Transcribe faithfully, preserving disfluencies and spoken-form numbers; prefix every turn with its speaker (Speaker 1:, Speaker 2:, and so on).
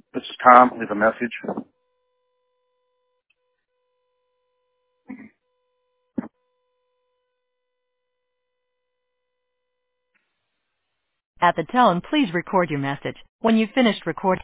Speaker 1: This is Tom. Leave a message.
Speaker 2: At the tone, please record your message. When you've finished recording,